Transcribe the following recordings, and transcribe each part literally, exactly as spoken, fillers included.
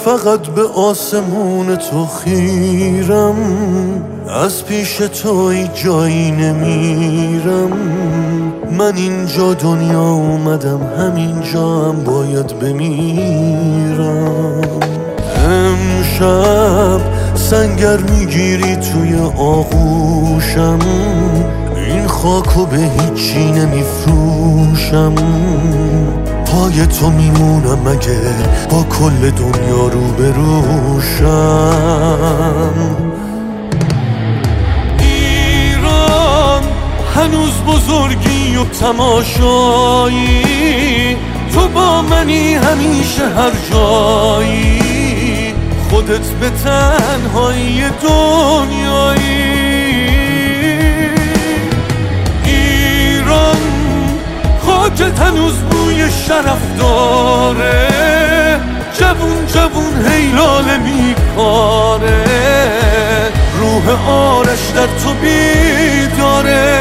فقط به آسمون تو خیرم، از پیش تو ای جایی نمیرم. من اینجا دنیا اومدم، همینجا هم باید بمیرم. امشب سنگر میگیری توی آغوشم، این خاکو به هیچی نمیفروشم. پای تو میمونم اگه با کل دنیا رو بروشم. ایران هنوز بزرگی و تماشایی، تو با منی همیشه هر جایی. خودت به تنهایی دنیایی. ایران خاکت هنوز بوی شرف داره، جوون جوون هیلاله میکاره. روح آرش در تو بیداره.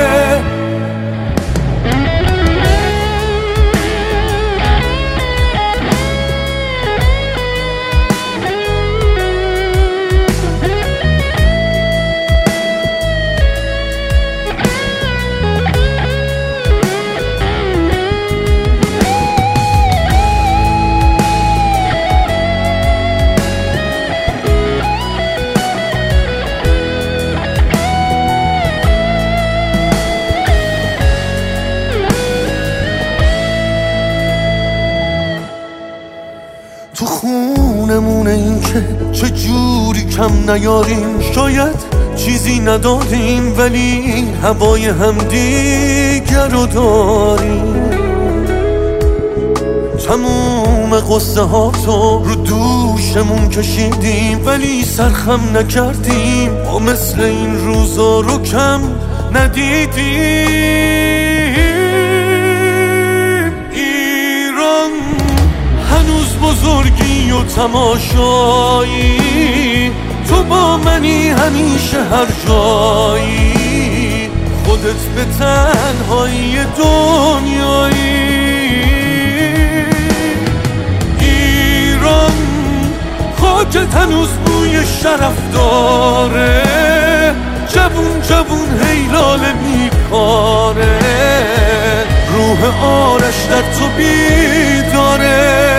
تو خونمونه این که چه جوری کم نیاریم. شاید چیزی ندادیم ولی هوای همدیگر رو داریم. تموم قصه ها تو رو دوشمون کشیدیم ولی سرخم نکردیم. ما مثل این روزا رو کم ندیدیم. هنوز بزرگی و تماشایی، تو با منی همیشه هر جایی. خودت به تنهایی دنیایی. ایران خاکت هنوز بوی شرف داره، جوون جوون هیلاله میکاره. روح آرش در تو بیداره.